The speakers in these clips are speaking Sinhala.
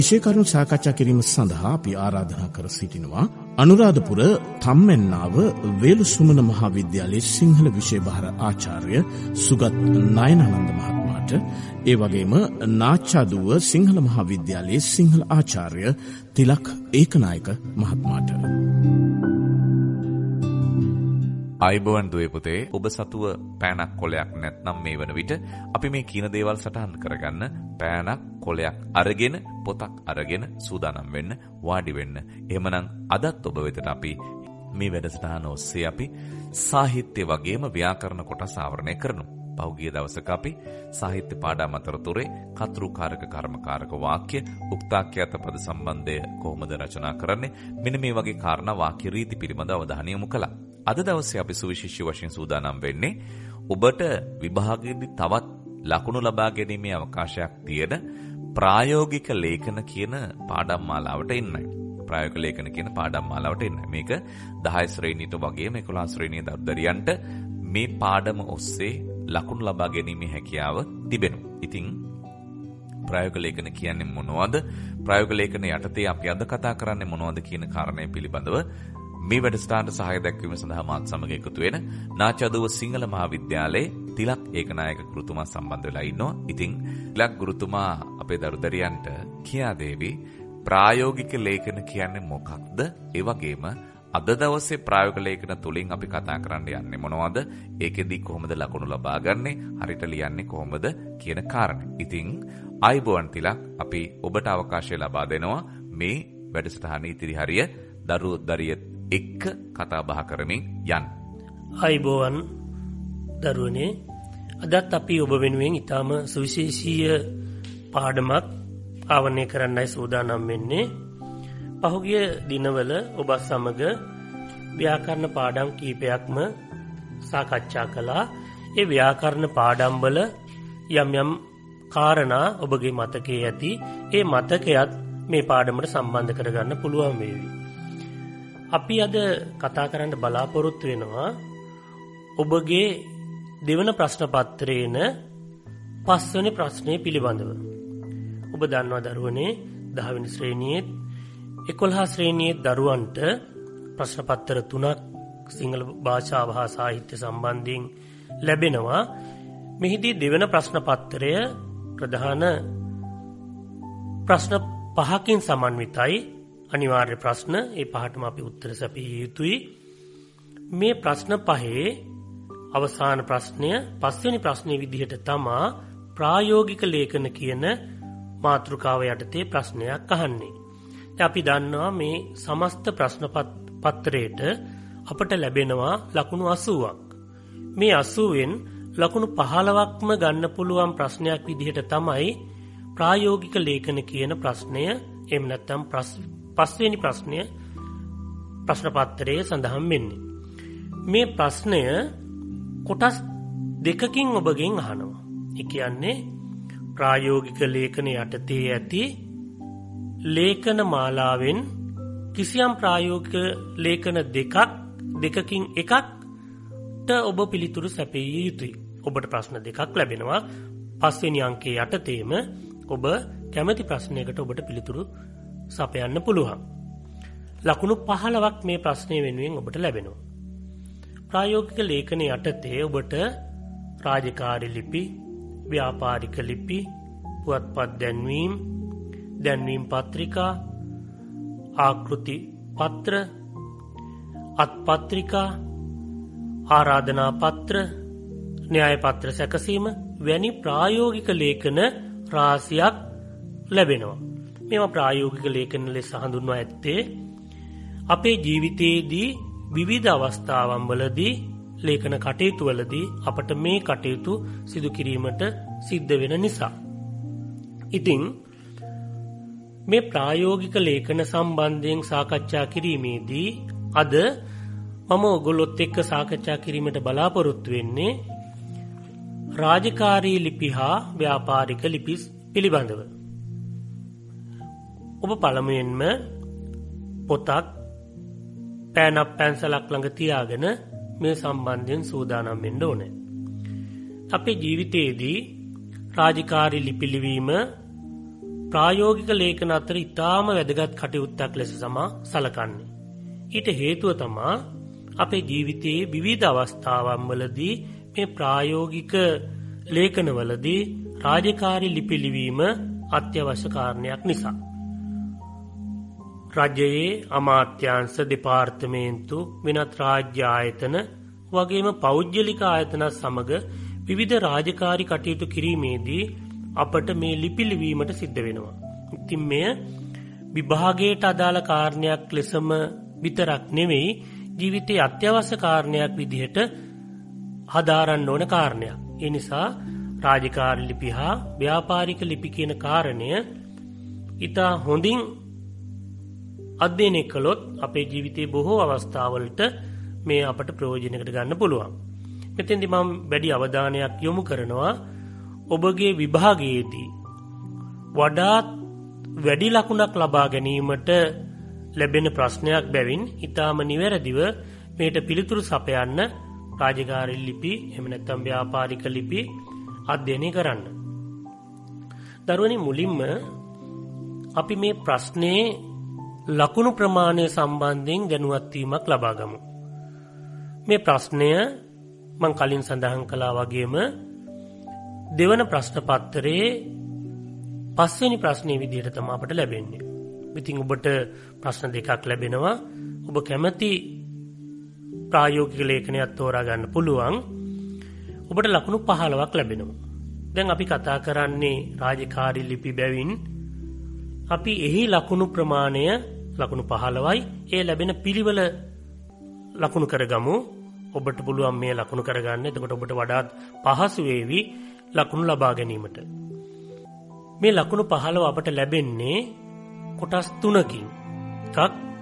විශේෂ කරුණු සාකච්ඡා කිරීම සඳහා අපි ආරාධනා කර සිටිනවා අනුරාධපුර තම්මැන්නාව වේලුසුමන මහාවිද්‍යාලයේ සිංහල විෂය භාර ආචාර්ය සුගත් නයනානන්ද මහත්මයාට, ඒ වගේම නාච්චාදුව සිංහල මහාවිද්‍යාලයේ සිංහල ආචාර්ය තිලක් ඒකනායක මහත්මයාට. ආයිබෝන් දුවේ පුතේ, ඔබ සතුව පෑනක් කොලයක් නැත්නම් මේ වන විට අපි මේ කියන දේවල් සටහන් කරගන්න පෑනක් කොලයක් අරගෙන පොතක් අරගෙන සූදානම් වෙන්න, වාඩි වෙන්න. එහෙමනම් අදත් ඔබ වෙතට අපි මේ වැඩසටහන ඔස්සේ අපි සාහිත්‍ය වගේම ව්‍යාකරණ කොටස් ආවරණය කරනවා. පහුගිය දවසක අපි සාහිත්‍ය පාඩම් අතරතුරේ කතෘකාරක කර්මකාරක වාක්‍ය, උක්තාක්‍යාත පද සම්බන්ධය කොහොමද රචනා කරන්නේ, මෙන්න මේ වගේ කාරණා වාක්‍ය රීති පිළිබඳව අවධානය යොමු කළා. අද දවසේ අපි සුවිශේෂී වශයෙන් සූදානම් වෙන්නේ ඔබට විභාගයේදී තවත් ලකුණු ලබා ගැනීමේ අවකාශයක් තියෙන ප්‍රායෝගික ලේඛන කියන පාඩම් මාලාවට එන්නයි. ප්‍රායෝගික ලේඛන කියන පාඩම් මාලාවට එන්නයි. මේක 10 ශ්‍රේණියට වගේම 11 ශ්‍රේණියේ දරුදරියන්ට මේ පාඩම ඔස්සේ ලකුණු ලබා ගැනීමේ හැකියාව තිබෙනවා. ඉතින් ප්‍රායෝගික ලේඛන කියන්නේ මොනවද? ප්‍රායෝගික ලේඛන යටතේ අපි අද කතා කරන්නේ මොනවද කියන කාරණය පිළිබඳව මේ වැඩසටහනට සහාය දැක්වීම සඳහා මාත් සමග එකතු වෙන නාචාදුව සිංහල මහාවිද්‍යාලයේ තිලක් ඒකනායක ගුරුතුමා සම්බන්ධ වෙලා ඉන්නවා. ඉතින් තිලක් ගුරුතුමා අපේ දරුදරියන්ට කියා දෙවි ප්‍රායෝගික ලේඛන කියන්නේ මොකක්ද? ඒ වගේම අද දවසේ ප්‍රායෝගික ලේඛන තුලින් අපි කතා කරන්න යන්නේ මොනවද? ඒකෙදි කොහොමද ලකුණු ලබා ගන්නෙ? හරියට ලියන්නේ කොහොමද කියන කාරණේ. ඉතින් ආයිබෝන් තිලක්, අපි ඔබට අවකාශය ලබා දෙනවා මේ වැඩසටහනේ ඉතිරි හරිය දරුදරිය එක්ක කතා බහ කරමින් යන්න. ආයිබෝවන් දරුවනේ, අදත් අපි ඔබ වෙනුවෙන් ඊටාම සුවිශේෂීය පාඩමක් ආවරණය කරන්නයි සූදානම් වෙන්නේ. පහුගිය දිනවල ඔබ සමග ව්‍යාකරණ පාඩම් කීපයක්ම සාකච්ඡා කළා. ඒ ව්‍යාකරණ පාඩම් වල යම් යම් කාරණා ඔබගේ මතකයේ ඇති. ඒ මතකයත් මේ පාඩමට සම්බන්ධ කරගන්න පුළුවන් වේවි. අපි අද කතා කරන්න බලාපොරොත්තු වෙනවා ඔබගේ දෙවන ප්‍රශ්න පත්‍රයේන 5 වෙනි ප්‍රශ්නය පිළිබඳව. ඔබ දන්නවා දරුවනේ 10 වෙනි ශ්‍රේණියේ 11 ශ්‍රේණියේ දරුවන්ට ප්‍රශ්න පත්‍ර 3ක් සිංහල භාෂාව හා සාහිත්‍ය සම්බන්ධයෙන් ලැබෙනවා. මෙහිදී දෙවන ප්‍රශ්න පත්‍රය ප්‍රධාන ප්‍රශ්න 5කින් සමන්විතයි. අනිවාර්ය ප්‍රශ්න, ඒ පහටම අපි උත්තර සැපිය යුතුයි. මේ ප්‍රශ්න පහේ අවසාන ප්‍රශ්නය 5 වෙනි ප්‍රශ්නයේ විදිහට තමා ප්‍රායෝගික ලේඛන කියන මාතෘකාව යටතේ ප්‍රශ්නයක් අහන්නේ. අපි දන්නවා මේ සමස්ත ප්‍රශ්න පත්‍රයට අපට ලැබෙනවා ලකුණු 80ක්. මේ 80න් ලකුණු 15ක්ම ගන්න පුළුවන් ප්‍රශ්නයක් විදිහට තමයි ප්‍රායෝගික ලේඛන කියන ප්‍රශ්නය, එහෙම නැත්නම් 5 වෙනි ප්‍රශ්නය ප්‍රශ්න පත්‍රයේ සඳහන් වෙන්නේ. මේ ප්‍රශ්නය කොටස් දෙකකින් ඔබගෙන් අහනවා. ඒ කියන්නේ ප්‍රායෝගික ලේඛන යටතේ ඇති ලේඛන මාලාවෙන් කිසියම් ප්‍රායෝගික ලේඛන දෙකකින් එකකට ඔබ පිළිතුරු සැපිය යුතුයි. ඔබට ප්‍රශ්න දෙකක් ලැබෙනවා. 5 වෙනි අංකයේ යටතේම ඔබ කැමති ප්‍රශ්නයකට ඔබට පිළිතුරු සපයන්න පුළුවන්. ලකුණු 15ක් මේ ප්‍රශ්නය වෙනුවෙන් ඔබට ලැබෙනවා. ප්‍රායෝගික ලේඛන යටතේ ඔබට රාජකාරී ලිපි, ව්‍යාපාරික ලිපි, පුවත්පත් දැන්වීම් පත්‍රිකා, ආකෘති පත්‍ර, අත්පත්‍රිකා, ආරාධනා පත්‍ර, න්‍යාය පත්‍ර සැකසීම වැනි ප්‍රායෝගික ලේඛන රාශියක් ලැබෙනවා. මේවා ප්‍රායෝගික ලේඛන ලෙස හඳුන්වා ඇත්තේ අපේ ජීවිතයේදී විවිධ අවස්ථාවන් වලදී ලේඛන කටයුතු වලදී අපට මේ කටයුතු සිදු කිරීමට සිද්ධ වෙන නිසා. ඉතින් මේ ප්‍රායෝගික ලේඛන සම්බන්ධයෙන් සාකච්ඡා කිරීමේදී අද මම ඔයගොල්ලොත් එක්ක සාකච්ඡා කිරීමට බලාපොරොත්තු වෙන්නේ රාජකාරී ලිපි හා ව්‍යාපාරික ලිපි පිළිබඳව. ඔබ පළමුවෙන්ම පොතක්, පෑනක්, පැන්සලක් ළඟ තියාගෙන මේ සම්බන්ධයෙන් සූදානම් වෙන්න ඕනේ. අපේ ජීවිතයේදී රාජකාරී ලිපි ලිවීම ප්‍රායෝගික ලේඛන අතර ඉතාම වැදගත් කටයුත්තක් ලෙස සලකන්නේ. ඊට හේතුව තමා අපේ ජීවිතයේ විවිධ අවස්ථාවන් වලදී මේ ප්‍රායෝගික ලේඛනවලදී රාජකාරී ලිපි ලිවීම අත්‍යවශ්‍ය කාරණයක් නිසා. රජයේ අමාත්‍යාංශ දෙපාර්තමේන්තු වෙනත් රාජ්‍ය ආයතන වගේම පෞද්ගලික ආයතන සමග විවිධ රාජකාරී කටයුතු කිරීමේදී අපට මේ ලිපි ලිවීමට සිද්ධ වෙනවා. ඉතින් මෙය විභාගයට අදාළ කාරණයක් ලෙසම විතරක් නෙවෙයි ජීවිතයේ අත්‍යවශ්‍ය කාරණයක් විදිහට හදාරන්න ඕන කාරණයක්. ඒ නිසා රාජකාරී ලිපි හා ව්‍යාපාරික ලිපි කියන කාරණය ඉතා හොඳින් අධ්‍යයනය කළොත් අපේ ජීවිතයේ බොහෝ අවස්ථාවලට මේ අපට ප්‍රයෝජනයකට ගන්න පුළුවන්. මෙතෙන්දි මම වැඩි අවධානයක් යොමු කරනවා ඔබගේ විභාගයේදී වඩාත් වැඩි ලකුණක් ලබා ගැනීමට ලැබෙන ප්‍රශ්නයක් බැවින් ඊටාම නිවැරදිව මේට පිළිතුරු සපයන්න රාජකාරී ලිපි එහෙම නැත්නම් ව්‍යාපාරික ලිපි අධ්‍යයනය කරන්න. දරුවනි මුලින්ම අපි මේ ප්‍රශ්නේ ලකුණු ප්‍රමාණය සම්බන්ධයෙන් දැනුවත් වීමක් ලබා ගමු. මේ ප්‍රශ්නය මම කලින් සඳහන් කළා වගේම දෙවන ප්‍රශ්න පත්‍රයේ පස්වෙනි ප්‍රශ්නේ විදිහට තමයි අපට ලැබෙන්නේ. ඉතින් ඔබට ප්‍රශ්න දෙකක් ලැබෙනවා. ඔබ කැමති ප්‍රායෝගික ලේඛනයක් තෝරා ගන්න පුළුවන්. ඔබට ලකුණු 15ක් ලැබෙනවා. දැන් අපි කතා කරන්නේ රාජකාරී ලිපි බැවින් අපි එහි ලකුණු ප්‍රමාණය ලකුණු 15යි ඒ ලැබෙන පිළිවෙල ලකුණු කරගමු. ඔබට පුළුවන් මේ ලකුණු කරගන්න. එතකොට ඔබට වඩාත් පහසු වේවි ලකුණු ලබා ගැනීමට. මේ ලකුණු 15 අපට ලැබෙන්නේ කොටස් 3කින්. එකක්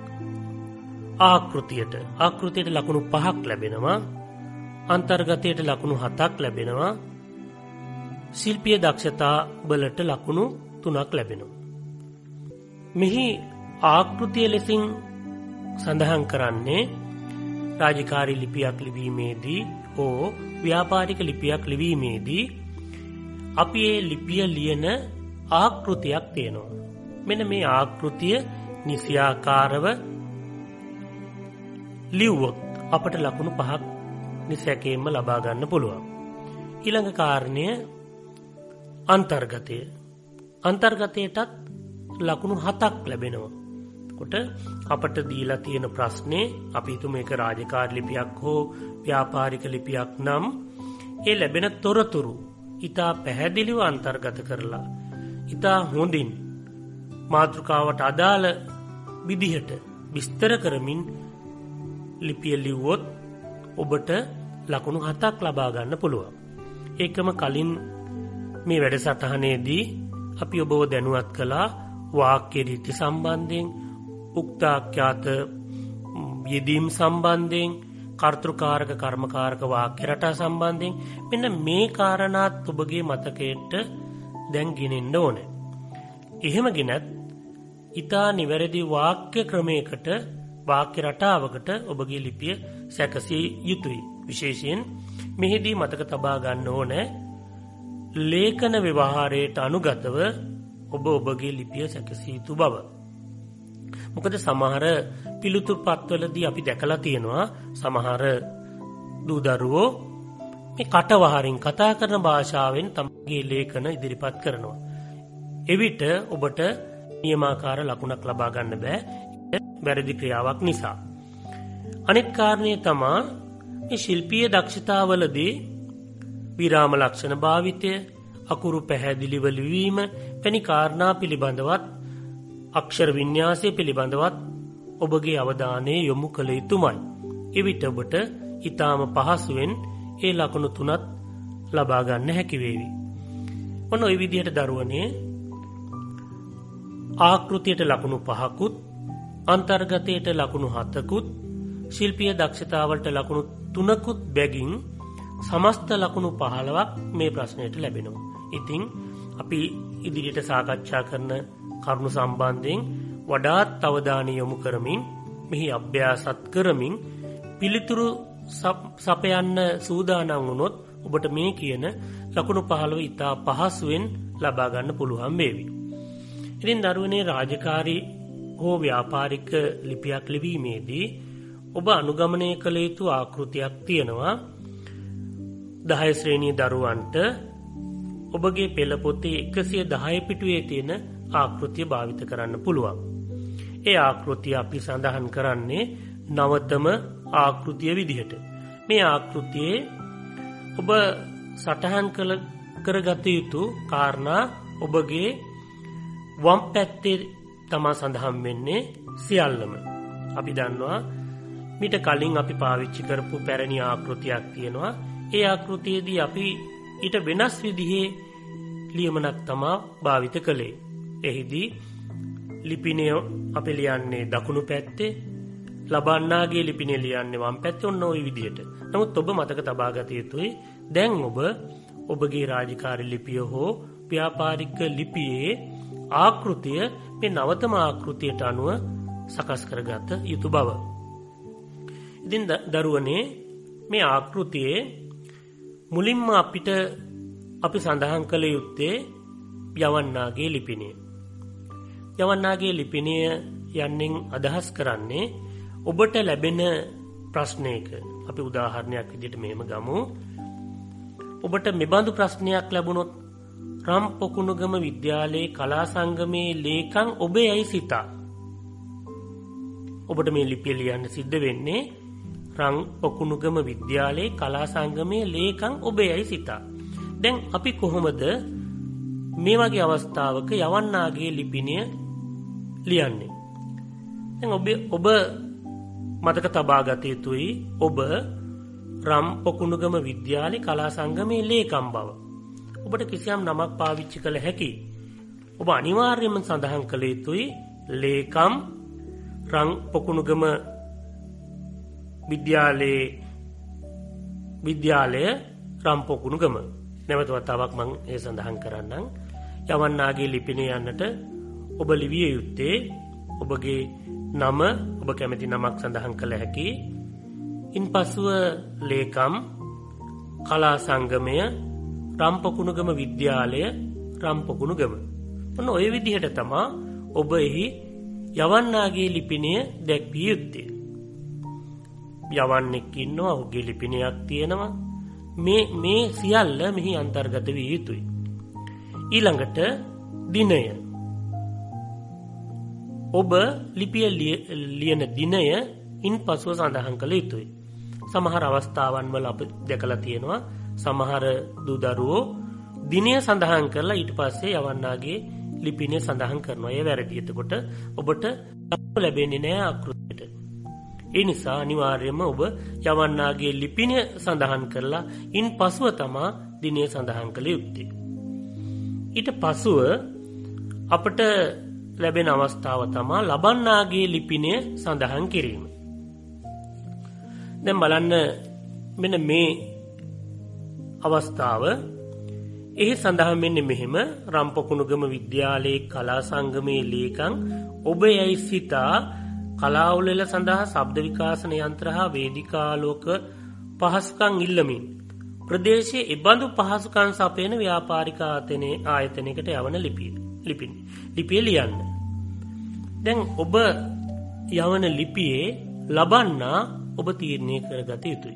ආකෘතියට ලකුණු 5ක් ලැබෙනවා. අන්තර්ගතයට ලකුණු 7ක් ලැබෙනවා. ශිල්පීය දක්ෂතා වලට ලකුණු 3ක් ලැබෙනවා. මෙහි ආකෘතිය ලෙසින් සඳහන් කරන්නේ රාජකාරී ලිපියක් ලිවීමේදී හෝ ව්‍යාපාරික ලිපියක් ලිවීමේදී අපි ඒ ලිපිය ලියන ආකෘතියක් තියෙනවා. මෙන්න මේ ආකෘතිය නිසියාකාරව ලිව්වොත් අපට ලකුණු 5ක් නිසැකයෙන්ම ලබා ගන්න පුළුවන්. ඊළඟ කාරණය අන්තර්ගතය. අන්තර්ගතයටත් ලකුණු 7ක් ලැබෙනවා. කොට අපට දීලා තියෙන ප්‍රශ්නේ අපි හිතමු මේක රාජකාරී ලිපියක් හෝ ව්‍යාපාරික ලිපියක් නම් ඒ ලැබෙන තොරතුරු ඉතා පැහැදිලිව අන්තර්ගත කරලා ඉතා හොඳින් මාතෘකාවට අදාළ විදිහට විස්තර කරමින් ලිපිය ලිව්වොත් ඔබට ලකුණු 7ක් ලබා ගන්න පුළුවන්. ඒකම කලින් මේ වැඩසටහනේදී අපි ඔබව දැනුවත් කළා වාක්‍ය රීති සම්බන්ධයෙන්, උක්තාඛ්‍යාත යෙදීම් සම්බන්ධයෙන්, කර්තෘකාරක කර්මකාරක වාක්‍ය රටා සම්බන්ධයෙන් මෙන්න මේ කාරණාත් ඔබගේ මතකයට දැන් ගෙනෙන්න ඕනේ. එහෙම ගෙනත් ඊටා නිවැරදි වාක්‍ය ක්‍රමයකට වාක්‍ය රටාවකට ඔබගේ ලිපිය සැකසිය යුතුයි. විශේෂයෙන් මෙහිදී මතක තබා ගන්න ඕනේ ලේඛන ව්‍යවහාරයට අනුගතව ඔබගේ ලිපිය සැකසිය යුතු බව. මොකද සමහර පිළිතුරු පත්වලදී අපි දැකලා තියෙනවා සමහර දූ දරුවෝ මේ කටවහරින් කතා කරන භාෂාවෙන් තමගේ ලේඛන ඉදිරිපත් කරනවා. එවිට ඔබට නියමාකාර ලකුණක් ලබා ගන්න බෑ වැරදි ක්‍රියාවක් නිසා. අනෙක් කාරණය තමයි මේ ශිල්පීය දක්ෂතාවලදී විරාම ලක්ෂණ භාවිතය, අකුරු පැහැදිලිව ලිවීම වැනි කාරණා පිළිබඳවත් අක්ෂර වින්‍යාසය පිළිබඳවත් ඔබගේ අවධානය යොමු කළ යුතුමයි. එවිට ඔබට ඊටාම පහසුවෙන් ඒ ලකුණු 3ත් ලබා ගන්න හැකි වේවි. ඔන්න ඔය විදිහට දරුවනේ ආකෘතියට ලකුණු 5කුත්, අන්තර්ගතයට ලකුණු 7කුත්, ශිල්පීය දක්ෂතාවලට ලකුණු 3කුත් බැගින් සමස්ත ලකුණු 15ක් මේ ප්‍රශ්නයට ලැබෙනවා. ඉතින් අපි ඉදිරියට සාකච්ඡා කරන කරුණු සම්බන්ධයෙන් වඩාත් අවධානය යොමු කරමින් මෙහි අභ්‍යාසත් කරමින් පිළිතුරු සපයන්න සූදානම් වුණොත් ඔබට මේ කියන ලකුණු 15 ඉතා පහසුවෙන් ලබා ගන්න පුළුවන් වේවි. ඉතින් දරුවනේ රාජකාරී හෝ ව්‍යාපාරික ලිපියක් ලිවීමේදී ඔබ අනුගමනය කළ යුතු ආකෘතියක් තියෙනවා. 10 ශ්‍රේණිය දරුවන්ට ඔබගේ පෙළ පොතේ 110 පිටුවේ තියෙන ආකෘතිය භාවිත කරන්න පුළුවන්. ඒ ආකෘතිය අපි සඳහන් කරන්නේ 9තම ආකෘතිය විදිහට. මේ ආකෘතියේ ඔබ සටහන් කරගත යුතු කාරණා ඔබගේ වම් පැත්තේ තමා සඳහන් වෙන්නේ සියල්ලම. අපි දන්නවා මීට කලින් අපි පාවිච්චි කරපු පැරණි ආකෘතියක් තියෙනවා. ඒ ආකෘතියේදී අපි ඊට වෙනස් විදිහේ ලියමනක් තමා භාවිත කළේ. එහිදී ලිපිනය අපි ලියන්නේ දකුණු පැත්තේ, ලබන්නාගේ ලිපිනය ලියන්නේ වම් පැත්තේ. ඔන්න ওই විදිහට. නමුත් ඔබ මතක තබා ගත යුතුයි දැන් ඔබගේ රාජකාරී ලිපිය හෝ ව්‍යාපාරික ලිපියේ ආකෘතිය මේ 9තම ආකෘතියට අනුව සකස් කරගත යුතු බව. ඉතින් දරුවනේ මේ ආකෘතියේ මුලින්ම අපි සඳහන් කළ යුත්තේ යවන්නාගේ ලිපිනය. යවන්නාගේ ලිපිනය යන්නෙන් අදහස් කරන්නේ ඔබට ලැබෙන ප්‍රශ්නයක. අපි උදාහරණයක් විදිහට මෙහෙම ගමු. ඔබට මෙබඳු ප්‍රශ්නයක් ලැබුණොත් රම් පොකුණුගම විද්‍යාලයේ කලා සංගමේ ලේකම් ඔබේයි සිතා. ඔබට මේ ලිපිය ලියන්න සිද්ධ වෙන්නේ රම් පොකුණුගම විද්‍යාලයේ කලා සංගමේ ලේකම් ඔබේයි සිතා. දැන් අපි කොහොමද මේ වගේ අවස්ථාවක යවන්නාගේ ලිපිනය ලියන්නේ? දැන් ඔබ මතක තබා ගත යුතුයි ඔබ රම් පොකුණුගම විද්‍යාලයේ කලා සංගමේ ලේකම් බව. ඔබට කිසියම් නමක් පාවිච්චි කළ හැකි. ඔබ අනිවාර්යයෙන්ම සඳහන් කළ යුතුයි ලේකම් රම් පොකුණුගම විද්‍යාලය රම් පොකුණුගම. නැවත වතාවක් මම ඒ සඳහන් කරන්නම්. යවන්නාගේ ලිපිනය යන්නට ඔබ ලිවිය යුත්තේ ඔබගේ නම, ඔබ කැමති නමක් සඳහන් කළ හැකි. ඉන්පසුව ලේකම්, කලා සංගමය, රම් පොකුණුගම විද්‍යාලය, රම් පොකුණුගම. ඔන්න ඔය විදිහට තමා ඔබ එහි යවන්නාගේ ලිපිනය දැක්විය යුත්තේ. යවන්නෙක් ඉන්නවා, ඔහුගේ ලිපිනයක් තියෙනවා. මේ සියල්ල මෙහි අන්තර්ගත විය යුතුයි. ඊළඟට දිනය. ඔබ ලිපිය ලියන දිනය ඉන්පසුව සඳහන් කළ යුතුයි. සමහර අවස්ථාවන් වල අප දැකලා තියෙනවා සමහර දරුවෝ දිනය සඳහන් කරලා ඊට පස්සේ යවන්නාගේ ලිපිනය සඳහන් කරනවා. ඒ වැරදි. එතකොට ඔබට ලැබෙන්නේ නැහැ ආකෘතියට. ඒ නිසා අනිවාර්යයෙන්ම ඔබ යවන්නාගේ ලිපිනය සඳහන් කරලා ඉන්පසුව තමා දිනය සඳහන් කළ යුත්තේ. ඊට පසුව අපට ලැබෙන අවස්ථාව තමා ලබන්නාගේ ලිපිනය සඳහන් කිරීම. දැන් බලන්න මෙන්න මේ අවස්ථාව එහි සඳහන් වෙන්නේ මෙහෙම: රම් පොකුණුගම විද්‍යාලයේ කලා සංගමේ ලේකම් ඔබ යයි සිතා කලා උළෙල සඳහා ශබ්ද විකාශන යන්ත්‍ර හා වේදිකාලෝක පහසුකම් ඉල්ලමින් ප්‍රදේශයේ ඉබඳු පහසුකම් සපයන ව්‍යාපාරික ආයතනයකට යවන ලිපිය ලියන්න. දැන් ඔබ යවන ලිපියේ ලබන්නා ඔබ තීරණය කරගත යුතුයි.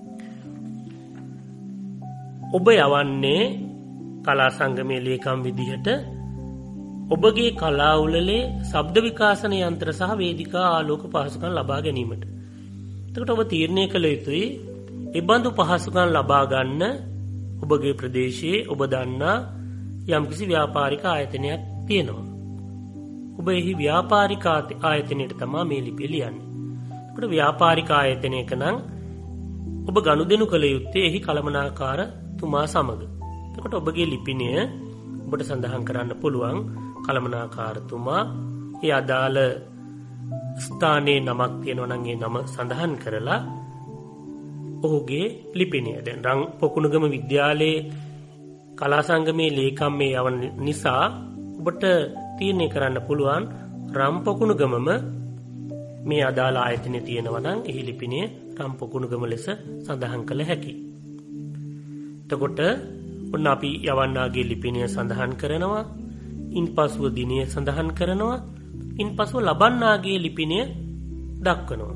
ඔබ යවන්නේ කලා සංගමේ ලේකම් විදිහට ඔබගේ කලා උළෙලේ ශබ්ද විකාශන යන්ත්‍ර සහ වේදිකා ආලෝක පහසුකම් ලබා ගැනීමට. එතකොට ඔබ තීරණය කළ යුතුයි ඉබඳු පහසුකම් ලබා ගන්න ඔබගේ ප්‍රදේශයේ ඔබ දන්නා යම්කිසි ව්‍යාපාරික ආයතනයක් තියෙනවා. ඔබ එහි ව්‍යාපාරික ආයතනයට තමයි මේ ලිපිය ලියන්නේ. එතකොට ව්‍යාපාරික ආයතනයක නම් ඔබ ගනුදෙනු කළ යුත්තේ එහි කළමනාකාරතුමා සමග. එතකොට ඔබගේ ලිපිනය ඔබට සඳහන් කරන්න පුළුවන් කළමනාකාරතුමා ඒ අදාළ ස්ථානයේ නමක් තියෙනවා නම් ඒ නම සඳහන් කරලා ඔහුගේ ලිපිනය. දැන් රම් පොකුණුගම විද්‍යාලයේ කලා සංගමේ ලේකම් මේ යවන නිසා ඔබට තීරණය කරන්න පුළුවන් රම් පොකුණුගමම මේ අදාළ ආයතනයේ තියෙනවා නම් එහි ලිපිනය රම් පොකුණුගම ලෙස සඳහන් කළ හැකියි. එතකොට ඔන්න අපි යවන්නාගේ ලිපිනය සඳහන් කරනවා. ඉන්පසුව දිනය සඳහන් කරනවා. ඉන්පසුව ලබන්නාගේ ලිපිනය දක්වනවා.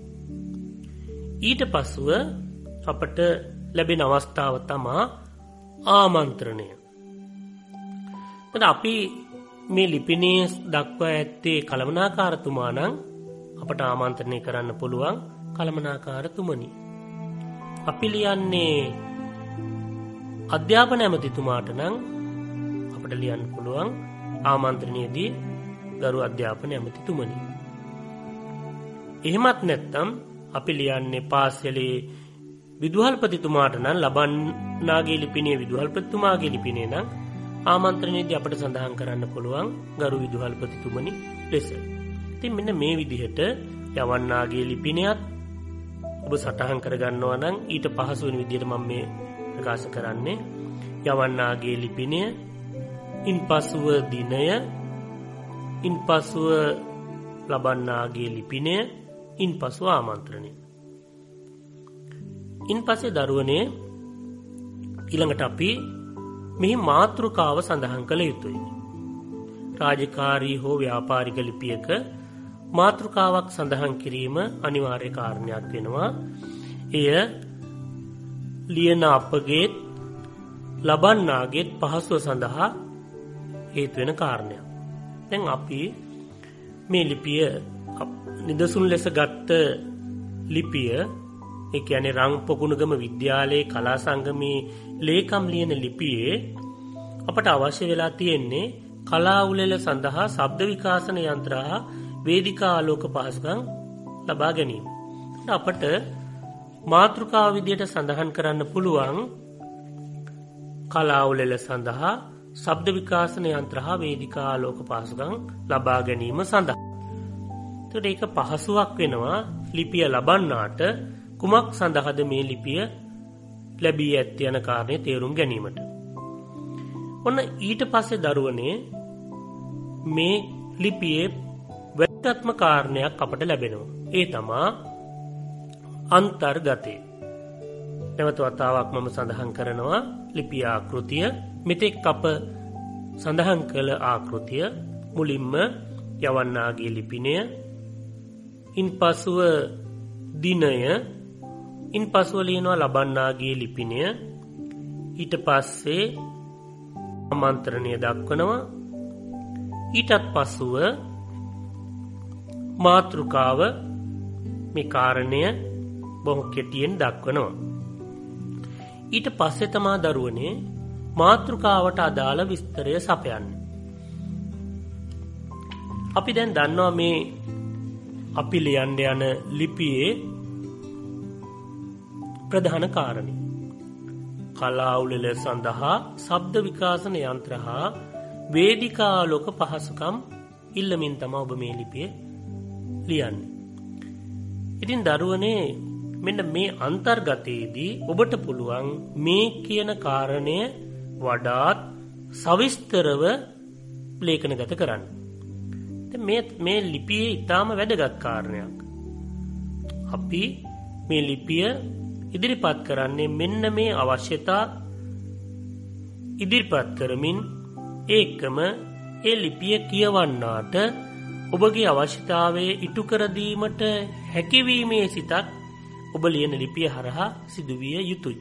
ඊට පසුව අපට ලැබෙන අවස්ථාව තමා ආමන්ත්‍රණය. අපි මේ ලිපිනේ දක්වා ඇත්තේ කළමනාකාරතුමා නම් අපට ආමන්ත්‍රණය කරන්න පුළුවන් කළමනාකාරතුමනි. අපි ලියන්නේ අධ්‍යාපන ඇමතිතුමාට නම් අපට ලියන්න පුළුවන් ආමන්ත්‍රණයේදී ගරු අධ්‍යාපන ඇමතිතුමනි. එහෙමත් නැත්නම් අපි ලියන්නේ පාසලේ විදුහල්පතිතුමාට නම් ලබන්නාගේ ලිපිනේ විදුහල්පතිතුමාගේ ලිපිනේ නම් ආමන්ත්‍රණයේදී අපට සඳහන් කරන්න පුළුවන් ගරු විදුහල්පතිතුමනි ලෙස. ඉතින් මෙන්න මේ විදිහට යවන්නාගේ ලිපිනයත් ඔබ සටහන් කරගන්නවා නම් ඊට පහසු වෙන විදිහට මම මේ ප්‍රකාශ කරන්නේ යවන්නාගේ ලිපිනය, ඉන්පසුව දිනය, ඉන්පසුව ලබන්නාගේ ලිපිනය, ඉන්පසුව ආමන්ත්‍රණය. ඉන්පස්සේ දරුවනේ ඊළඟට අපි මෙහි මාතෘකාව සඳහන් කළ යුතුයි. රාජකාරී හෝ ව්‍යාපාරික ලිපියක මාතෘකාවක් සඳහන් කිරීම අනිවාර්ය කාරණයක් වෙනවා. එය ලියන අපගේ ලබන්නාගේ පහසුව සඳහා හේතු වෙන කාරණයක්. දැන් අපි මේ ලිපිය නිදසුන් ලෙස ගත්ත ලිපිය, ඒ කියන්නේ රංපොකුණුගම විද්‍යාලයේ කලා සංගමේ ලේකම් ලියන ලිපියේ අපට අවශ්‍ය වෙලා තියෙන්නේ කලා උළෙල සඳහා ශබ්ද විකාශන යන්ත්‍ර හා වේදිකා ආලෝක පහසුකම් ලබා ගැනීම. අපට මාතෘකාව විදියට සඳහන් කරන්න පුළුවන් කලා උළෙල සඳහා ශබ්ද විකාශන යන්ත්‍ර හා වේදිකා ආලෝක පහසුකම් ලබා ගැනීම සඳහා. එතකොට ඒක පහසුවක් වෙනවා ලිපිය ලබන්නාට කුමක් සඳහාද මේ ලිපිය ලැබී ඇත්තේ යන කාරණේ තේරුම් ගැනීමට. ඔන්න ඊට පස්සේ දරුවනේ මේ ලිපියේ වැදගත්ම කාරණයක් අපට ලැබෙනවා. ඒ තමා අන්තර්ගතය. නැවත වතාවක් මම සඳහන් කරනවා ලිපිය ආකෘතිය. මෙතෙක් අප සඳහන් කළ ආකෘතිය මුලින්ම යවන්නාගේ ලිපිනය, ඉන්පසුව දිනය, ඉන්පසුව ලියනවා ලබන්නාගේ ලිපිනය, ඊට පස්සේ ආමන්ත්‍රණය දක්වනවා, ඊටත් පසුව මාතෘකාව මේ කාරණය බොහොම කෙටියෙන් දක්වනවා. ඊට පස්සේ තමා දරුවනේ මාතෘකාවට අදාළ විස්තරය සපයන්නේ. අපි දැන් දන්නවා මේ අපි ලියන්න යන ලිපියේ ප්‍රධාන කාරණේ කලා උළෙල සඳහා ශබ්ද විකාශන යන්ත්‍ර හා වේදිකා ආලෝක පහසුකම් ඉල්ලමින් තමයි ඔබ මේ ලිපිය ලියන්නේ. ඉතින් දරුවනේ මෙන්න මේ අන්තර්ගතයේදී ඔබට පුළුවන් මේ කියන කාරණය වඩාත් සවිස්තරව ලේඛනගත කරන්න. මේ ලිපියේ ඊටාම වැදගත් කාරණයක්. අපි මේ ලිපිය ඉදිරිපත් කරන්නේ මෙන්න මේ අවශ්‍යතා ඉදිරිපත් කරමින් ඒකම ඒ ලිපිය කියවන්නාට ඔබගේ අවශ්‍යතාවයේ ඉටු කර දීමට හැකියවීමේ සිතක් ඔබ ලියන ලිපිය හරහා සිදුවිය යුතුයි.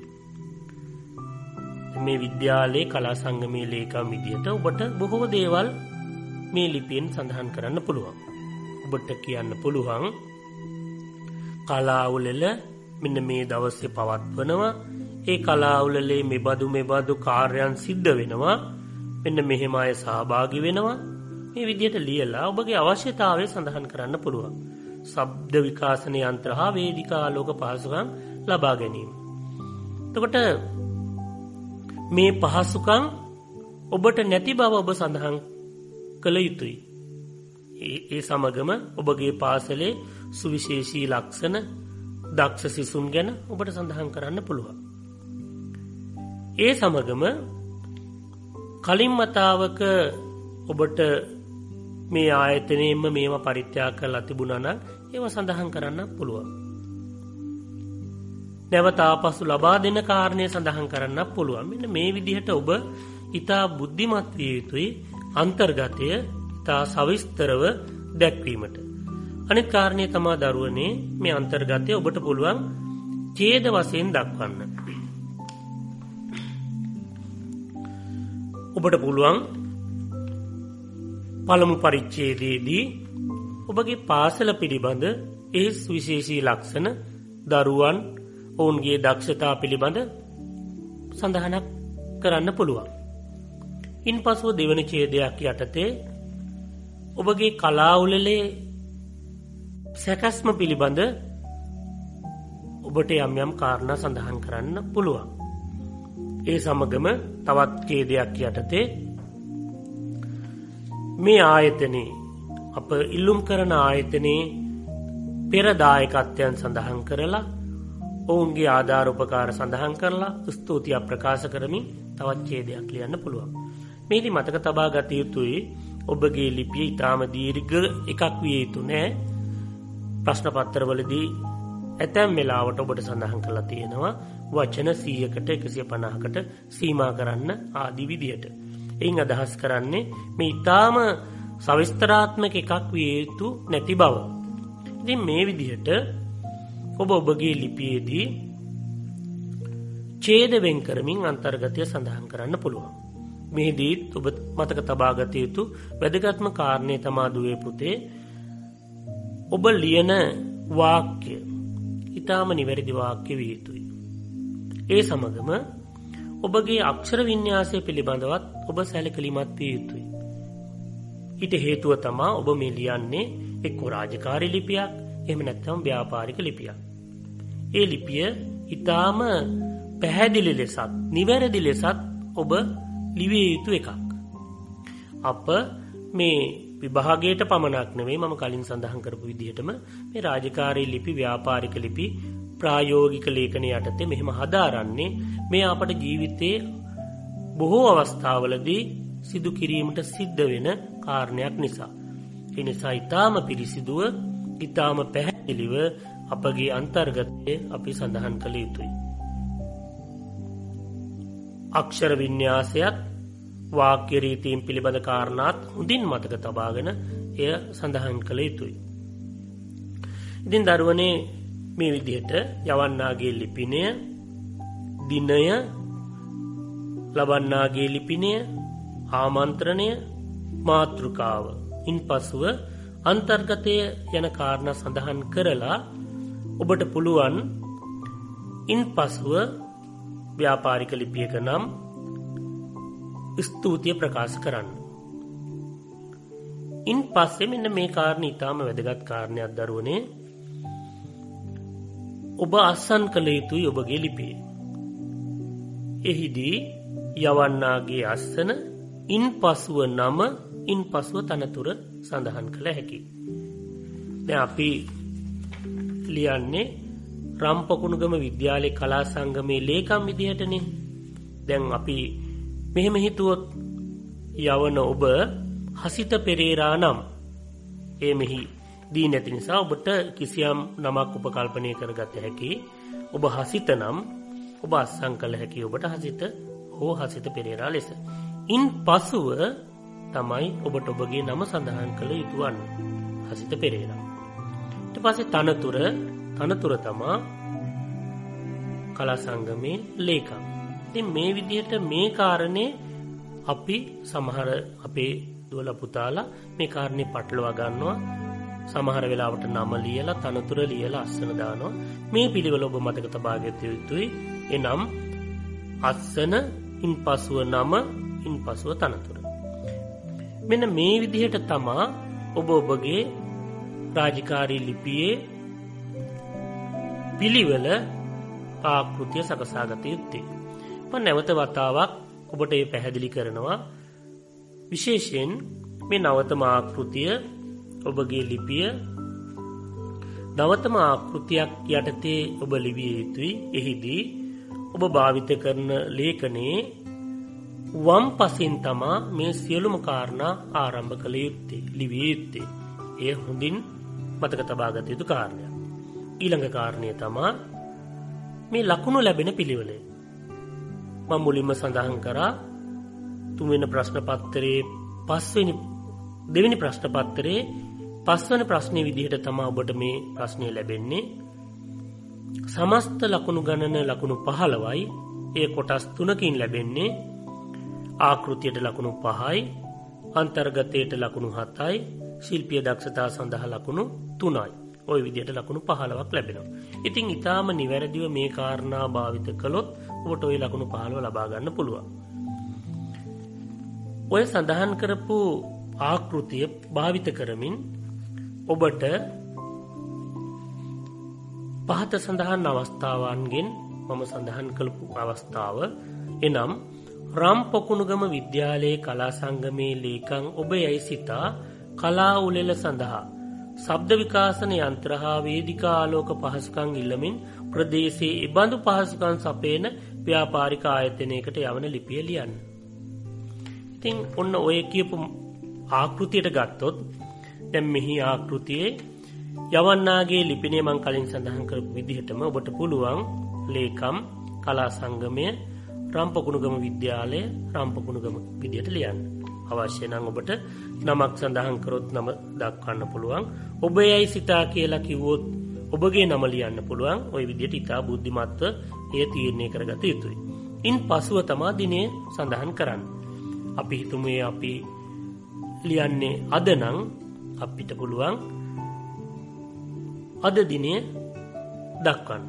මේ විද්‍යාලයේ කලා සංගමයේ ලේකම් විදියට ඔබට බොහෝ දේවල් මේ ලිපියෙන් සඳහන් කරන්න පුළුවන්. ඔබට කියන්න පුළුවන් කලා උළෙල මෙන්න මේ දවසේ පවත්වනවා. ඒ කලා උළෙලේ මෙබඳු කාර්යයන් සිද්ධ වෙනවා. මෙන්න මෙහෙම අය සහභාගී වෙනවා. මේ විදිහට ලියලා ඔබගේ අවශ්‍යතාවය සඳහන් කරන්න පුළුවන්. ශබ්ද විකාශන යන්ත්‍ර හා වේදිකා ආලෝක පහසුකම් ලබා ගැනීම. එතකොට මේ පහසුකම් ඔබට නැති බව ඔබ සඳහන් කළ යුතුයි. ඒ සමගම ඔබගේ පාසලේ සුවිශේෂී ලක්ෂණ දක්ෂ සිසුන් ගැන ඔබට සඳහන් කරන්න පුළුවන්. ඒ සමගම කලින් මතාවක ඔබට මේ ආයතනයෙන්ම මේවා පරිත්‍යාග කරලා තිබුණා නම් ඒවා සඳහන් කරන්න පුළුවන්. නැවත ආපසු ලබා දෙන කාරණේ සඳහන් කරන්න පුළුවන්. මෙන්න මේ විදිහට ඔබ ඊට බුද්ධිමත් විය යුතුයි අන්තර්ගතය තා සවිස්තරව දැක්වීමට. අනිත් කාරණය තමා දරුවනේ මේ අන්තර්ගතය ඔබට පුළුවන් ඡේද වශයෙන් දක්වන්න. ඔබට පුළුවන් පළමු පරිච්ඡේදයේදී ඔබගේ පාසල පිළිබඳ ඒ විශේෂී ලක්ෂණ දරුවන් ඔවුන්ගේ දක්ෂතා පිළිබඳ සඳහනක් කරන්න පුළුවන්. ඉන්පසුව දෙවන ඡේදයක් යටතේ ඔබගේ කලා උළෙලේ සැකස්ම පිළිබඳ ඔබට යම් යම් කාරණා සඳහන් කරන්න පුළුවන්. ඒ සමගම තවත් ඡේදයක් යටතේ මේ ආයතනයේ අප ඉල්ලුම් කරන ආයතනයේ පෙර දායකත්වයන් සඳහන් කරලා ඔවුන්ගේ ආධාර උපකාර සඳහන් කරලා ස්තුතිය ප්‍රකාශ කරමින් තවත් ඡේදයක් ලියන්න පුළුවන්. මේදී මතක තබා ගත යුතුයි ඔබගේ ලිපිය ඉතාම දීර්ඝ එකක් විය යුතු නෑ. ප්‍රශ්න පත්‍රවලදී ඇතැම් වෙලාවට ඔබට සඳහන් කරලා තියෙනවා වචන 100කට 150කට සීමා කරන්න ආදී විදියට. එයින් අදහස් කරන්නේ මේ ඉතාම සවිස්තරාත්මක එකක් විය යුතු නැති බව. ඉතින් මේ විදිහට ඔබ ඔබගේ ලිපියේදී ඡේද වෙන් කරමින් අන්තර්ගතය සඳහන් කරන්න පුළුවන්. මේදී ඔබ මතක තබා ගත යුතු වැදගත්ම කාරණේ තමා දුවේ පුතේ ඔබ ලියන වාක්‍ය ඊටාම නිවැරදි වාක්‍ය විය යුතුයි. ඒ සමගම ඔබගේ අක්ෂර වින්‍යාසය පිළිබඳවත් ඔබ සැලකිලිමත් විය යුතුයි. ඊට හේතුව තමා ඔබ මේ ලියන්නේ එක්ක රාජකාරී ලිපියක් එහෙම නැත්නම් ව්‍යාපාරික ලිපියක්. ඒ ලිපිය ඊටාම පැහැදිලි ලෙසත් නිවැරදි ලෙසත් ඔබ ලිවිය යුතු එකක්. අප මේ විභාගයට පමණක් නෙවෙයි මම කලින් සඳහන් කරපු විදිහටම මේ රාජකාරී ලිපි ව්‍යාපාරික ලිපි ප්‍රායෝගික ලේඛන යටතේ මෙහෙම හදාරන්නේ මේ අපට ජීවිතයේ බොහෝ අවස්ථාවලදී සිදු කිරීමට සිද්ධ වෙන කාරණයක් නිසා. ඒ නිසා ඊටාම පිරිසිදුව ඊටාම පැහැදිලිව අපගේ අන්තර්ගතයේ අපි සඳහන් කළ යුතුයි. අක්ෂර වින්‍යාසයත් වාක්‍ය රීතීන් පිළිබඳ කාරණාත් හොඳින් මතක තබාගෙන එය සඳහන් කළ යුතුයි. ඉතින් දරුවනේ මේ විදිහට යවන්නාගේ ලිපිනය, දිනය, ලබන්නාගේ ලිපිනය, ආමන්ත්‍රණය, මාතෘකාව, ඉන්පසුව අන්තර්ගතය යන කාරණා සඳහන් කරලා ඔබට පුළුවන් ඉන්පසුව ව්‍යාපාරික ලිපියක නම් ස්තුතිය ප්‍රකාශ කරන්න. ඉන් පස්සේ මෙන්න මේ කාරණේ ඊටාම වැදගත් කාරණයක් දරුවනේ. ඔබ අසන් කළ යුතුයි ඔබගේ ලිපියේ. එහිදී යවන්නාගේ අස්සන, ඉන්පසුව නම, ඉන්පසුව තනතුර සඳහන් කළ හැකියි. දැන් අපි ලියන්නේ රම්පකුණුගම විද්‍යාලයේ කලා සංගමේ ලේකම් විදිහටනේ. දැන් අපි මෙහෙම හිතුවොත් යවන ඔබ හසිත පෙරේරා නම් ඒ මෙහි දී නැති නිසා ඔබට කිසියම් නමක් උපකල්පනය කරගත හැකි. ඔබ හසිත නම් ඔබ අත්සන් කළ හැකි ඔබට හසිත හෝ හසිත පෙරේරා ලෙස. ඉන් පසුව තමයි ඔබට ඔබගේ නම සඳහන් කළ යුතු වන්නේ හසිත පෙරේරා. ඊට පස්සේ තනතුර තමා කලා සංගමේ ලේකම්. ඉතින් මේ විදිහට මේ කාරණේ අපි සමහර අපේ දුවල පුතාලා මේ කාරණේ පටලවා ගන්නවා. සමහර වෙලාවට නම ලියලා තනතුර ලියලා අස්සන දානවා. මේ පිළිවෙල ඔබ මතක තබා ගත යුතුයි. එනම් අස්සන, ඉන්පසුව නම, ඉන්පසුව තනතුර. මෙන්න මේ විදිහට තමා ඔබ ඔබගේ රාජකාරී ලිපියේ පිළිවෙල ආකෘතිය සකසා ගත යුත්තේ. මම නැවත වතාවක් ඔබට මේ පැහැදිලි කරනවා. විශේෂයෙන් මේ නවතම ආකෘතිය ඔබගේ ලිපිය නවතම ආකෘතියක් යටතේ ඔබ ලිවිය යුතුයි. එහිදී ඔබ භාවිත කරන ලේඛනයේ වම් පසින් තමා මේ සියලුම කාරණා ආරම්භ කළ යුත්තේ, ලිවිය යුත්තේ. එය හොඳින් මතක තබා ගත යුතු කාරණයක්. ඊළඟ කාරණය තමා මේ ලකුණු ලැබෙන පිළිවෙල. මම මුලින්ම සඳහන් කරා තුන්වෙනි ප්‍රශ්න පත්‍රයේ දෙවෙනි ප්‍රශ්න පත්‍රයේ 5 වෙනි ප්‍රශ්නේ විදිහට තමයි ඔබට මේ ප්‍රශ්නේ ලැබෙන්නේ. සමස්ත ලකුණු ගණන ලකුණු 15යි. ඒ කොටස් 3කින් ලැබෙන්නේ. ආකෘතියට ලකුණු 5යි, අන්තර්ගතයට ලකුණු 7යි, ශිල්පීය දක්ෂතා සඳහා ලකුණු 3යි. ওই විදිහට ලකුණු 15ක් ලැබෙනවා. ඉතින් ඊටාම නිවැරදිව මේ කාරණා භාවිත කළොත් ඔබට ওই ලකුණු 15 ලබා ගන්න පුළුවන්. ඔය සඳහන් කරපු ආකෘතිය භාවිත කරමින් ඔබට පහත සඳහන් අවස්ථාවන්ගෙන් මම සඳහන් කළපු අවස්ථාව එනම් රම්පොකුණුගම විද්‍යාලයේ කලා සංගමේ ලේකම් ඔබ යයි සිතා කලා උළෙල සඳහා ශබ්ද විකාශන යන්ත්‍ර හා වේදිකා ආලෝක පහසුකම් ඉල්ලමින් ප්‍රදේශයේ ඉබඳු පහසුකම් සපයන ව්‍යාපාරික ආයතනයකට යවන ලිපිය ලියන්න. ඉතින් ඔන්න ඔය කියපු ආකෘතියට ගත්තොත් දැන් මෙහි ආකෘතියේ යවන්නාගේ ලිපිනේ මම කලින් සඳහන් කරපු විදිහටම ඔබට පුළුවන් ලේකම් කලා සංගමය රම්පොකුණුගම විද්‍යාලය රම්පොකුණුගම විදිහට ලියන්න. අවශ්‍ය නම් ඔබට නමක් සඳහන් කරොත් නම දක්වන්න පුළුවන්. ඔබ යයි සිතා කියලා කිව්වොත් ඔබගේ නම ලියන්න පුළුවන්. ওই විදිහට ඉතා බුද්ධිමත්ව එය තීරණය කරගත යුතුයි. ඉන් පසුව තමයි දිනය සඳහන් කරන්න. අපි හිතමු අපි ලියන්නේ අද නම් අපිට පුළුවන් අද දිනය දක්වන්න.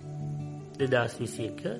2021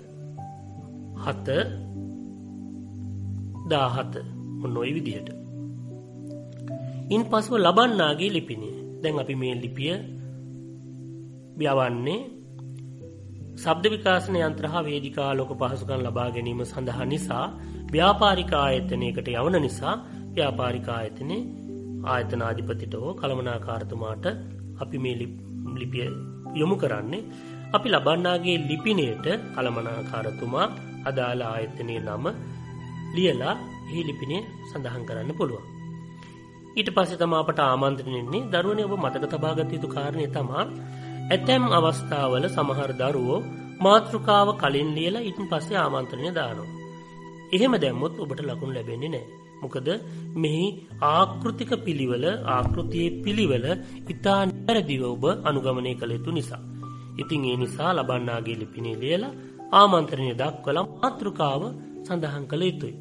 7/17 ඔන්න ඔය විදිහට. ඉන් පසුව ලබන්නාගේ ලිපිනේ. දැන් අපි මේ ලිපිය යවන්නේ ශබ්ද විකාශන යන්ත්‍ර හා වේදිකා ආලෝක පහසුකම් ලබා ගැනීම සඳහා නිසා ව්‍යාපාරික ආයතනයකට යවන නිසා ව්‍යාපාරික ආයතනයේ ආයතනාධිපතිට හෝ කළමනාකාරතුමාට අපි මේ ලිපිය යොමු කරන්නේ. අපි ලබන්නාගේ ලිපිනයට කළමනාකාරතුමා අදාළ ආයතනයේ නම ලියලා මේ ලිපිනේ සඳහන් කරන්න පුළුවන්. ඊට පස්සේ තමයි අපට ආමන්ත්‍රණය එන්නේ. දරුවනේ ඔබ මතක තබා ගත යුතු කාරණේ තමයි ඇතැම් අවස්ථාවල සමහර දරුවෝ මාතෘකාව කලින් ලියලා ඊට පස්සේ ආමන්ත්‍රණය දානවා. එහෙම දැම්මොත් ඔබට ලකුණු ලැබෙන්නේ නැහැ. මොකද මෙහි ආකෘතික පිළිවෙල ආකෘතියේ පිළිවෙල ඉතා නිවැරදිව ඔබ අනුගමනය කළ යුතු නිසා. ඉතින් ඒ නිසා ලබන්නාගේ ලිපිනේ ලියලා ආමන්ත්‍රණය දක්වලා මාතෘකාව සඳහන් කළ යුතුයි.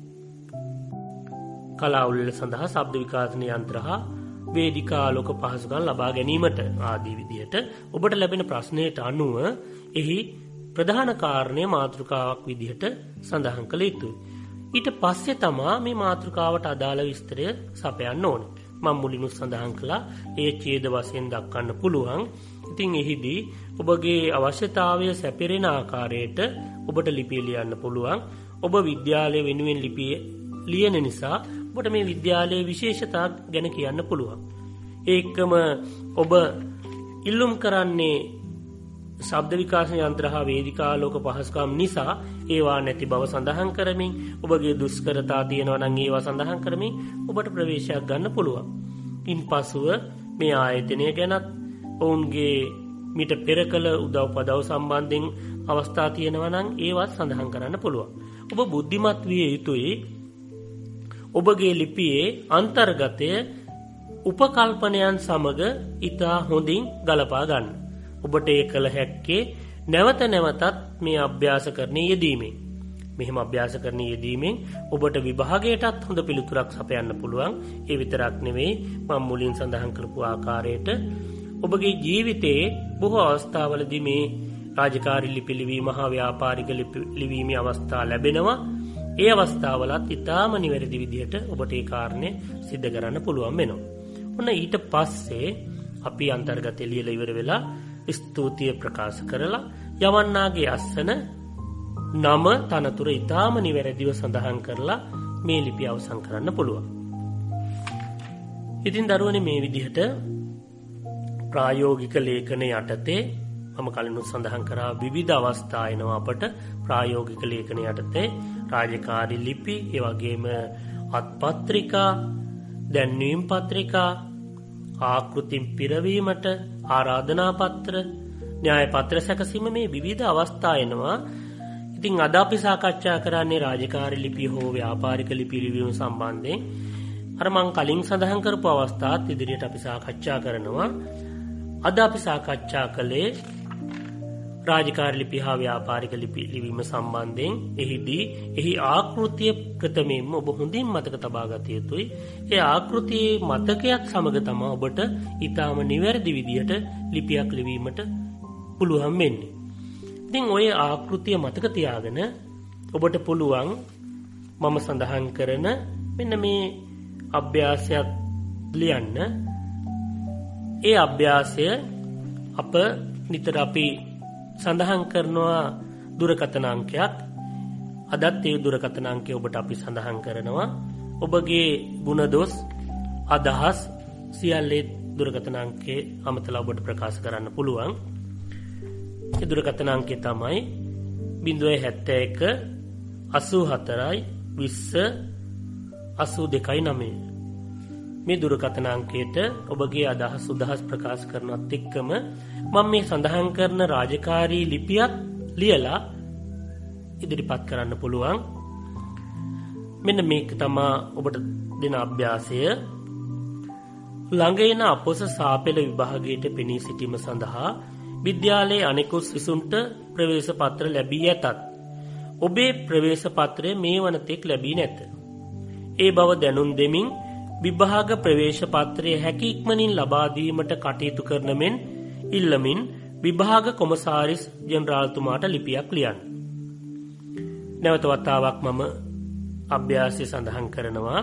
කලා උළෙල සඳහා ශබ්ද විකාශන යන්ත්‍ර හා වේදිකා ආලෝක පහසුකම් ලබා ගැනීමට ආදී විදිහට ඔබට ලැබෙන ප්‍රශ්නයට අනුව එහි ප්‍රධාන කාරණය මාතෘකාවක් විදිහට සඳහන් කළ යුතුයි. ඊට පස්සේ තමා මේ මාතෘකාවට අදාළ විස්තරය සපයන්න ඕනේ. මම මුලින්ම සඳහන් කළා ඒ ඡේද වශයෙන් දක්වන්න පුළුවන්. ඉතින් එහිදී ඔබගේ අවශ්‍යතාවය සැපිරෙන ආකාරයට ඔබට ලිපිය ලියන්න පුළුවන්. ඔබ විද්‍යාලය වෙනුවෙන් ලිපිය ලියන නිසා ඔබට මේ විද්‍යාලයේ විශේෂතා ගැන කියන්න පුළුවන්. ඒකම ඔබ ඉල්ලුම් කරන්නේ ශබ්ද විකාශන යන්ත්‍ර හා වේදිකා ආලෝක පහසුකම් නිසා ඒවා නැති බව සඳහන් කරමින් ඔබගේ දුෂ්කරතා තියෙනවා නම් ඒවා සඳහන් කරමින් ඔබට ප්‍රවේශයක් ගන්න පුළුවන්. ඉන්පසුව මේ ආයතනය ගැනත් ඔවුන්ගේ මිට පෙර කළ උදව්පදව් සම්බන්ධයෙන් අවස්ථා තියෙනවා නම් ඒවත් සඳහන් කරන්න පුළුවන්. ඔබ බුද්ධිමත් විය යුතුයි. ඔබගේ ලිපියේ අන්තර්ගතය උපකල්පනයන් සමග ඉතා හොඳින් ගලපා ගන්න. ඔබට ඒ කළ හැක්කේ නැවත නැවතත් මේ අභ්‍යාස කරන්නේ යෙදීමෙන්. මෙහෙම අභ්‍යාස කරන්නේ යෙදීමෙන් ඔබට විභාගයටත් හොඳ පිළිතුරක් සපයන්න පුළුවන්. ඒ විතරක් නෙවෙයි මම මුලින් සඳහන් කරපු ආකාරයට ඔබගේ ජීවිතයේ බොහෝ අවස්ථාවලදී මේ රාජකාරී ලිපි ලිවීම හා ව්‍යාපාරික ලිපි ලිවීමේ අවස්ථා ලැබෙනවා. ඒ අවස්ථාවලත් ඉතාම නිවැරදි විදිහට ඔබට ඒ කාරණේ සිද්ධ කරන්න පුළුවන් වෙනවා. ඔන්න ඊට පස්සේ අපි අන්තර්ගතය ලියලා ඉවර වෙලා ස්තුතිය ප්‍රකාශ කරලා යවන්නාගේ අස්සන නම තනතුර ඉතාම නිවැරදිව සඳහන් කරලා මේ ලිපිය අවසන් කරන්න පුළුවන්. ඉතින් දරුවනේ මේ විදිහට ප්‍රායෝගික ලේඛන යටතේ මම කලිනුත් සඳහන් කරා විවිධ අවස්ථා එනවා අපට ප්‍රායෝගික ලේඛන යටතේ රාජකාරී ලිපි, ඒ වගේම අත්පත්‍රිකා, දැන්වීම් පත්‍රිකා, ආකෘතිම් පිරවීමට ආරාධනා පත්‍ර, න්‍යාය පත්‍ර සැකසීම මේ විවිධ අවස්ථා එනවා. ඉතින් අද අපි සාකච්ඡා කරන්නේ රාජකාරී ලිපි හෝ ව්‍යාපාරික ලිපි ලිවීම සම්බන්ධයෙන්. අර මං කලින් සඳහන් කරපු අවස්ථාත් ඉදිරියට අපි සාකච්ඡා කරනවා. අද අපි සාකච්ඡා කළේ රාජකාරී ලිපි හා ව්‍යාපාරික ලිපි ලිවීම සම්බන්ධයෙන්. එහි ආකෘතිය ප්‍රථමයෙන්ම ඔබ හොඳින් මතක තබා ගත යුතුයි. ඒ ආකෘතියේ මතකයක් සමග තමයි ඔබට ඊටාම නිවැරදි විදියට ලිපියක් ලිවීමට පුළුවන් වෙන්නේ. ඉතින් ඔය ආකෘතිය මතක තියාගෙන ඔබට පුළුවන් මම සඳහන් කරන මෙන්න මේ අභ්‍යාසයක් ලියන්න. ඒ අභ්‍යාසය අප නිතර අපි සඳහන් කරනවා දුරකථන අංකයක්. අදත් ඒ දුරකථන අංකය ඔබට අපි සඳහන් කරනවා. ඔබගේ ගුණදොස් අදහස් සියල්ලේ දුරකථන අංකයේ අමතලා ඔබට ප්‍රකාශ කරන්න පුළුවන්. ඒ දුරකථන අංකය තමයි 071 84 20 82 9. මේ දුරකථන අංකයට ඔබගේ අදහස් උදහස් ප්‍රකාශ කරනවත් එක්කම මම මේ සඳහන් කරන රාජකාරී ලිපියක් ලියලා ඉදිරිපත් කරන්න පුළුවන්. මෙන්න මේක තමයි ඔබට දෙන අභ්‍යාසය. ළඟ එන අපොස සාපෙළ විභාගයට පෙනී සිටීම සඳහා විද්‍යාලයේ අනෙකුත් සිසුන්ට ප්‍රවේශ පත්‍ර ලැබී ඇතත් ඔබේ ප්‍රවේශ පත්‍රය මේ වනතෙක් ලැබී නැත. ඒ බව දැනුම් දෙමින් විභාග ප්‍රවේශ පත්‍රය හැකි ඉක්මනින් ලබා දීමට කටයුතු කරන මෙන් ඉල්ලමින් විභාග කොමසාරිස් ජෙනරාල්තුමාට ලිපියක් ලියන්න. නැවත වතාවක් මම අභ්‍යාසය සඳහන් කරනවා.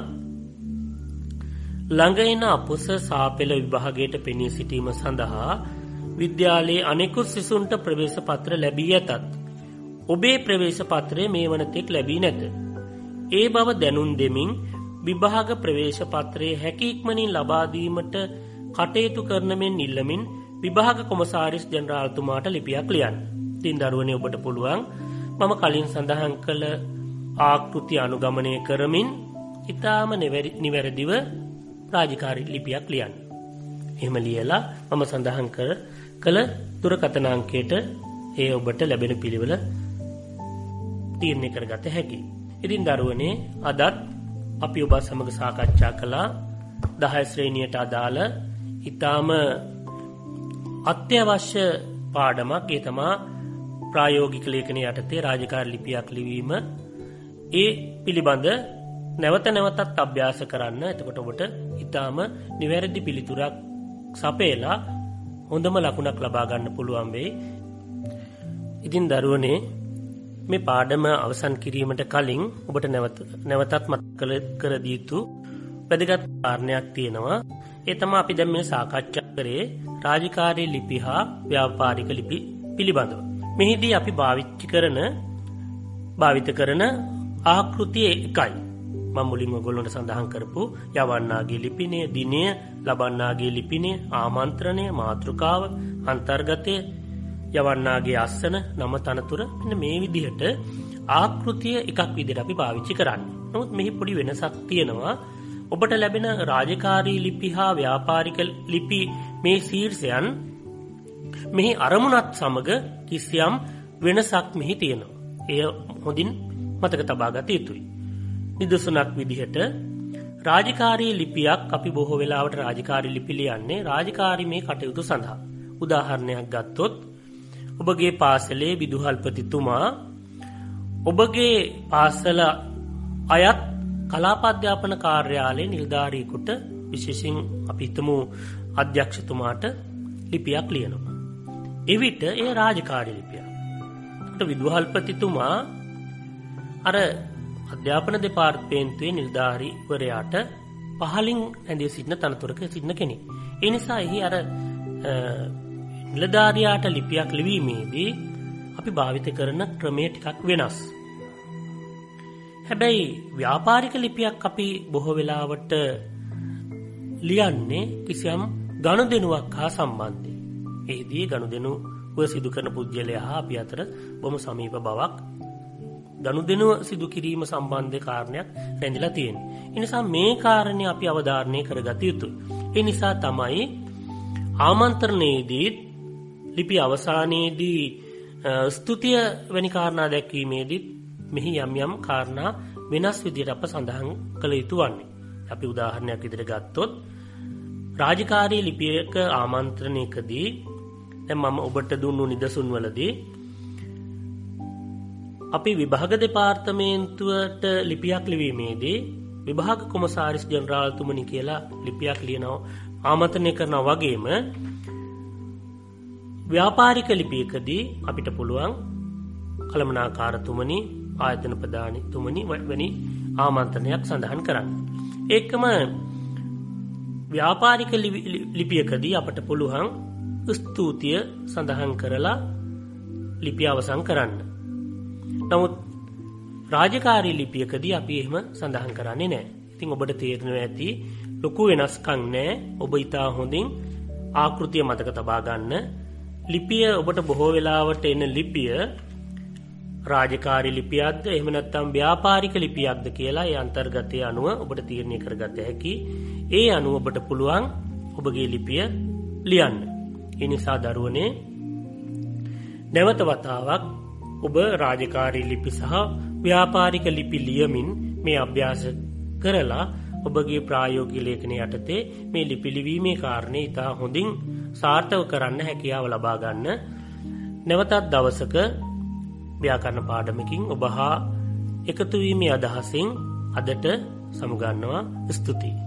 ළඟ එන අපොස සාපෙළ විභාගයට පෙනී සිටීම සඳහා විද්‍යාලයේ අනෙකුත් සිසුන්ට ප්‍රවේශ පත්‍ර ලැබී ඇතත් ඔබේ ප්‍රවේශ පත්‍රය මේ වනතෙක් ලැබී නැත. ඒ බව දැනුම් දෙමින් විභාග ප්‍රවේශ පත්‍රයේ හැකි ඉක්මනින් ලබා දීමට කටයුතු කරන මෙන් ඉල්ලමින් විභාග කොමසාරිස් ජෙනරාල්තුමාට ලිපියක් ලියන්න. ඉතින් දරුවනේ ඔබට පුළුවන් මම කලින් සඳහන් කළ ආකෘති අනුගමනය කරමින් ඊටාම නිවැරදිව රාජකාරී ලිපියක් ලියන්න. එහෙම ලියලා මම සඳහන් කළ දුරකථන අංකයට ඒ ඔබට ලැබෙන පිළිවෙල තීරණය කරගත හැකියි. ඉතින් දරුවනේ අදත් අපි ඔබ සමග සාකච්ඡා කළා 10 ශ්‍රේණියට අදාළ ඊටාම අත්‍යවශ්‍ය පාඩමක්. ඒ තමයි ප්‍රායෝගික ලේඛන යටතේ රාජකාරී ලිපියක් ලිවීම. ඒ පිළිබඳ නැවත නැවතත් අභ්‍යාස කරන්න. එතකොට ඔබට ඊටාම නිවැරදි පිළිතුරක් සපයලා හොඳම ලකුණක් ලබා ගන්න පුළුවන් වෙයි. ඉතින් දරුවනේ මේ පාඩම අවසන් කිරීමට කලින් ඔබට නැවතත් මතක කර දී යුතු වැදගත් කාරණයක් තියෙනවා. ඒ තමයි අපි දැන් මේ සාකච්ඡා කරේ රාජකාරී ලිපි හා ව්‍යාපාරික ලිපි පිළිබඳව. මෙහිදී අපි භාවිත කරන ආකෘතිය එකයි. මම මුලින්ම ඔයගොල්ලන්ට සඳහන් කරපු යවන්නාගේ ලිපිනය, දිනය, ලබන්නාගේ ලිපිනය, ආමන්ත්‍රණය, මාතෘකාව, අන්තර්ගතය, යවන්නාගේ අස්සන, නම, තනතුර මෙන්න මේ විදිහට ආකෘතිය එකක් විදිහට අපි පාවිච්චි කරන්නේ. නමුත් මෙහි පොඩි වෙනසක් තියෙනවා. ඔබට ලැබෙන රාජකාරී ලිපි හා ව්‍යාපාරික ලිපි මේ ශීර්ෂයන් මෙහි අරමුණත් සමග කිසියම් වෙනසක් මෙහි තියෙනවා. එය හොඳින් මතක තබා ගත යුතුයි. නිදසුනක් විදිහට රාජකාරී ලිපියක් අපි බොහෝ වෙලාවට රාජකාරී ලිපි ලියන්නේ රාජකාරී මේ කටයුතු සඳහා. උදාහරණයක් ගත්තොත් ඔබගේ පාසලේ විදුහල්පතිතුමා ඔබගේ පාසල අයත් කලාප අධ්‍යාපන කාර්යාලයේ නිලධාරියෙකුට විශේෂයෙන් අපි හිතමු අධ්‍යක්ෂතුමාට ලිපියක් ලියනවා. එවිට ඒ රාජකාරී ලිපියක්. ඒකට විදුහල්පතිතුමා අර අධ්‍යාපන දෙපාර්තමේන්තුවේ නිලධාරිවරයාට පහලින් ඇඳී සිටින තනතුරක සිටින කෙනෙක්. ඒ නිසා එහි අර නිලධාරියාට ලිපියක් ලිවීමේදී අපි භාවිත කරන ක්‍රමය ටිකක් වෙනස්. හැබැයි ව්‍යාපාරික ලිපියක් අපි බොහෝ වෙලාවට ලියන්නේ කිසියම් ගනුදෙනුවක් හා සම්බන්ධයි. එහිදී ගනුදෙනුව සිදු කරන පුද්ගලයා හා අපි අතර බොහොම සමීප බවක් ගනුදෙනුව සිදු කිරීම සම්බන්ධ කාරණයක් රැඳිලා තියෙනවා. ඒ නිසා මේ කාරණේ අපි අවධාරණය කරගත යුතුයි. ඒ නිසා තමයි ආමන්ත්‍රණයේදී ලිපි අවසානයේදී ස්තුතිය වැනි කාරණා දැක්වීමේදී මෙහි යම් යම් කාරණා වෙනස් විදිහට අප සඳහන් කළ යුතු වන්නේ. අපි උදාහරණයක් විදිහට ගත්තොත් රාජකාරී ලිපියක ආමන්ත්‍රණයකදී දැන් මම ඔබට දුන්නු නිදසුන් වලදී අපි විභාග දෙපාර්තමේන්තුවට ලිපියක් ලිවීමේදී විභාග කොමසාරිස් ජෙනරාල්තුමනි කියලා ලිපියක් ලියනවා ආමන්ත්‍රණය කරනවා වගේම ව්‍යාපාරික ලිපියකදී අපිට පුළුවන් කළමනාකාරතුමනි ආයතන ප්‍රධානීතුමනි වැනි ආමන්ත්‍රණයක් සඳහන් කරන්න. ඒකම ව්‍යාපාරික ලිපියකදී අපට පුළුවන් ස්තුතිය සඳහන් කරලා ලිපිය අවසන් කරන්න. නමුත් රාජකාරී ලිපියකදී අපි එහෙම සඳහන් කරන්නේ නැහැ. ඉතින් ඔබට තේරෙනවා ඇති ලොකු වෙනස්කම් නැහැ. ඔබ ඊටා හොඳින් ආකෘතිය මතක තබා ගන්න. ලිපිය ඔබට බොහෝ වෙලාවට එන ලිපිය රාජකාරී ලිපියක්ද එහෙම නැත්නම් ව්‍යාපාරික ලිපියක්ද කියලා ඒ අන්තර්ගතය අනුව ඔබට තීරණය කරගත හැකි. ඒ අනුව ඔබට පුළුවන් ඔබගේ ලිපිය ලියන්න. ඒ නිසා දරුවනේ නැවත වතාවක් ඔබ රාජකාරී ලිපි සහ ව්‍යාපාරික ලිපි ලියමින් මේ අභ්‍යාස කරලා ඔබගේ ප්‍රායෝගික ලේඛන යටතේ මේ ලිපි ලිවීමේ කාරණේ ඉතා හොඳින් සාර්ථක කරන්න හැකියාව ලබා ගන්න. නැවතත් දවසක ව්‍යාකරණ පාඩමකින් ඔබ හා එකතු වීමේ අදහසින් අදට සමුගන්නවා. ස්තුතියි.